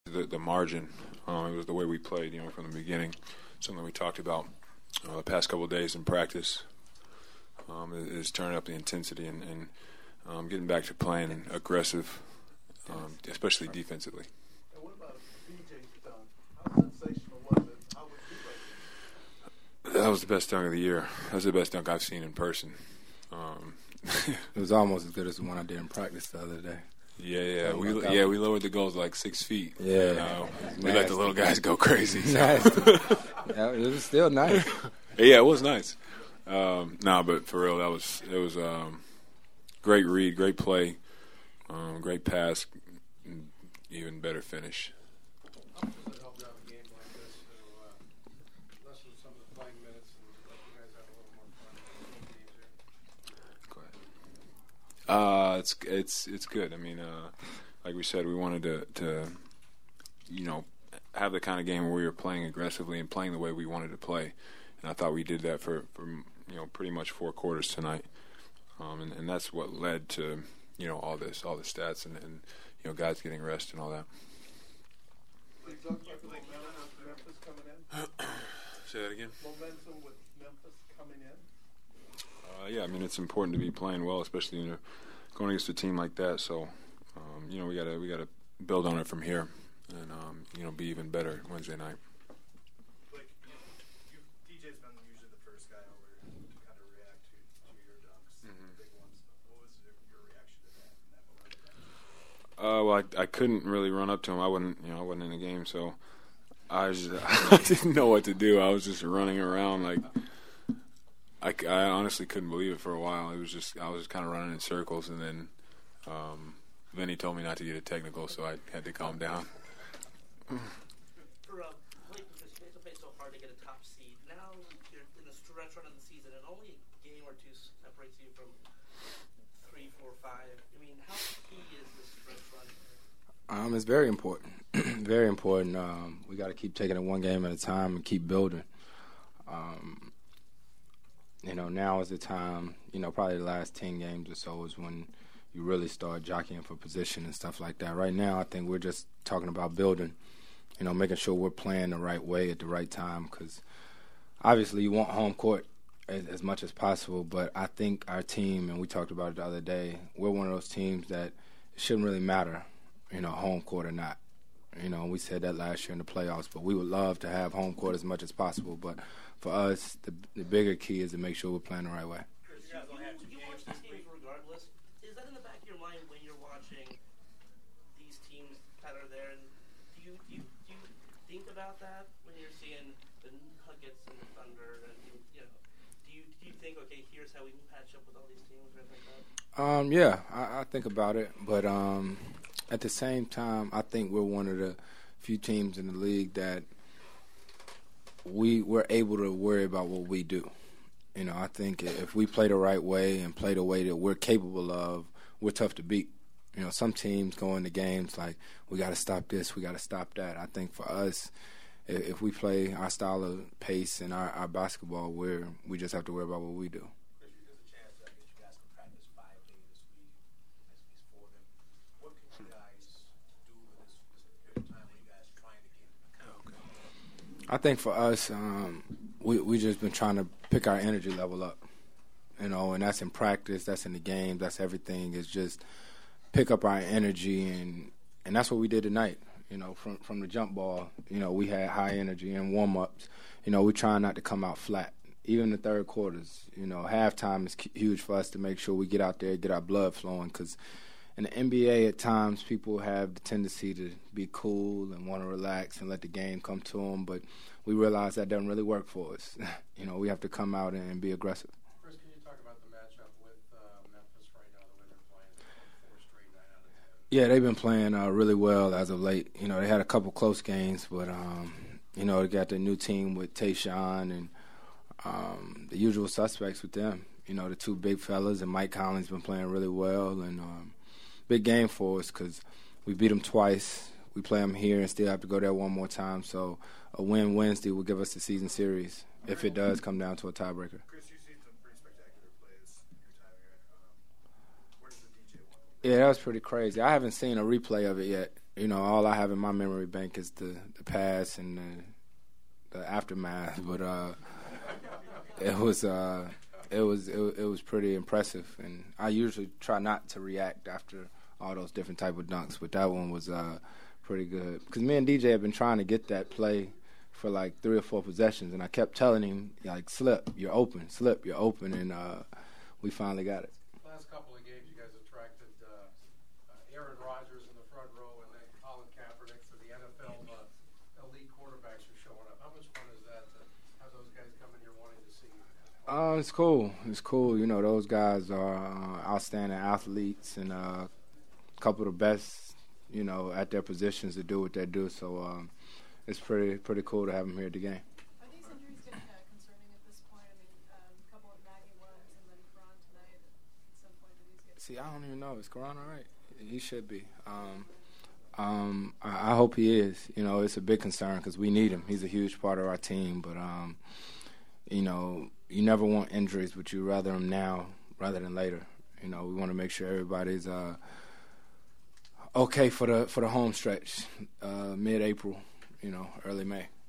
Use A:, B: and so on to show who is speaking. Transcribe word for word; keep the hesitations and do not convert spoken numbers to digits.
A: The, the margin, um, it was the way we played, you know, from the beginning. Something we talked about uh, the past couple of days in practice um, is, is turning up the intensity and, and um, getting back to playing aggressive, um, especially defensively.
B: And what about B J's dunk? How sensational was it? How would you rate it?
A: That was the best dunk of the year. That was the best dunk I've seen in person. Um,
C: it was almost as good as the one I did in practice the other day.
A: Yeah, yeah, we yeah we lowered the goals like six feet.
C: Yeah,
A: you know? We let the little guys go crazy. So.
C: Yeah, it was still nice.
A: Yeah, it was nice. Um, no, but for real, that was it was um, great read, great play, um, great pass, even better finish.
B: How does it help you have a game like this to uh, lessen some of the playing minutes and let you guys have a little more fun?
A: Go ahead. Uh, it's it's it's good. I mean, uh, like we said, we wanted to, to, you know, have the kind of game where we were playing aggressively and playing the way we wanted to play, and I thought we did that for, for you know pretty much four quarters tonight, um, and, and that's what led to you know all this, all the stats, and, and you know guys getting rest and all that.
B: You talked about the momentum with Memphis coming in.
A: Say that again.
B: Momentum with Memphis coming in.
A: Uh, yeah, I mean it's important to be playing well, especially when you're going against a team like that. So, um, you know, we gotta we gotta build on it from here, and um, you know, be even better Wednesday night.
D: Like, you, you, D J's been usually the first guy over to kind of react to, to your dunks,
A: Mm-hmm.
D: big ones. What was your, your reaction to that in that moment?
A: Uh, well, I, I couldn't really run up to him. I wasn't, you know, I wasn't in the game, so I just I didn't know what to do. I was just running around like. I, I honestly couldn't believe it for a while. It was just I was just kind of running in circles, and then um, then he told me not to get a technical, so I had to calm down.
E: For uh, Blake, because you guys have played so hard to get a top seed, now you're in a stretch run of the season, and only a game or two separates you from three, four, five. I mean, how key is this stretch run?
C: Um, it's very important. Very important. Um, we got to keep taking it one game at a time and keep building. Um, You know, now is the time, you know, probably the last ten games or so is when you really start jockeying for position and stuff like that. Right now, I think we're just talking about building, you know, making sure we're playing the right way at the right time, because obviously you want home court as, as much as possible, but I think our team, and we talked about it the other day, we're one of those teams that it shouldn't really matter, you know, home court or not. You know, we said that last year in the playoffs, but we would love to have home court as much as possible, but for us, the, the bigger key is to make sure we're playing the right way.
E: You, you, you watch these games regardless. Is that in the back of your mind when you're watching these teams that are there? And do you do you, do you think about that when you're seeing the Nuggets and the Thunder? And you, you know, do you do you think, okay, here's how we match up with all these teams or anything like that?
C: Um, yeah, I, I think about it, but um, at the same time, I think we're one of the few teams in the league that we we're able to worry about what we do. You know, I think if we play the right way and play the way that we're capable of, we're tough to beat. You know, some teams go into games like, we got to stop this, we got to stop that. I think for us, if, if we play our style of pace and our, our basketball, we're we just have to worry about what we do.
D: There's a chance that you guys can practice five days this week, at least four of them. What can you guys do with this, this period of time when you guys are trying to get
C: I think for us, um, we we just been trying to pick our energy level up, you know, and that's in practice, that's in the game, that's everything. Is just pick up our energy, and and that's what we did tonight. You know, from from the jump ball, you know, we had high energy and warm ups. You know, we're trying not to come out flat. Even the third quarters, you know, halftime is huge for us to make sure we get out there, get our blood flowing, because in the N B A, at times, people have the tendency to be cool and want to relax and let the game come to them, but we realize that doesn't really work for us. You know, we have to come out and be aggressive.
B: Chris, can you talk about the matchup with uh, Memphis right now, the way they're playing? Four straight, nine out of ten.
C: Yeah, they've been playing uh, really well as of late. You know, they had a couple close games, but, um, you know, they got the new team with Tayshaun and um, the usual suspects with them. You know, the two big fellas, and Mike Conley's been playing really well, and um, big game for us because we beat them twice. We play them here and still have to go there one more time. So a win Wednesday will give us the season series if it does come down to a tiebreaker.
D: Chris, you've seen some pretty spectacular plays in your time here. Um, where does the D J one?
C: Yeah, that was pretty crazy. I haven't seen a replay of it yet. you know, all I have in my memory bank is the, the past and the, the aftermath. But uh, it was uh, it was it, it was pretty impressive. And I usually try not to react after all those different type of dunks, but that one was uh, pretty good. Because me and D J have been trying to get that play for like three or four possessions, and I kept telling him, like, slip, you're open, slip, you're open, and uh, we finally got it.
B: Last couple of games, you guys attracted uh, uh, Aaron Rodgers in the front row and then Colin Kaepernick, so the N F L uh, elite quarterbacks are showing up. How much fun is that to have those guys come in here wanting to see you?
C: Uh, it's cool. It's cool. You know, those guys are uh, outstanding athletes and uh, a couple of the best, you know, at their positions to do what they do. So um, it's pretty pretty cool to have them here at the game.
F: Are these injuries getting uh, concerning at this point? I mean, um, a couple of nagging ones and then Karan tonight. At some point, do these get?
C: See, I don't even know. Is Karan all right? He should be. Um, um, I, I hope he is. You know, it's a big concern because we need him. He's a huge part of our team. But, um, you know, you never want injuries, but you rather them now rather than later. You know, we want to make sure everybody's uh, okay for the for the home stretch, uh, mid-April, you know, early May.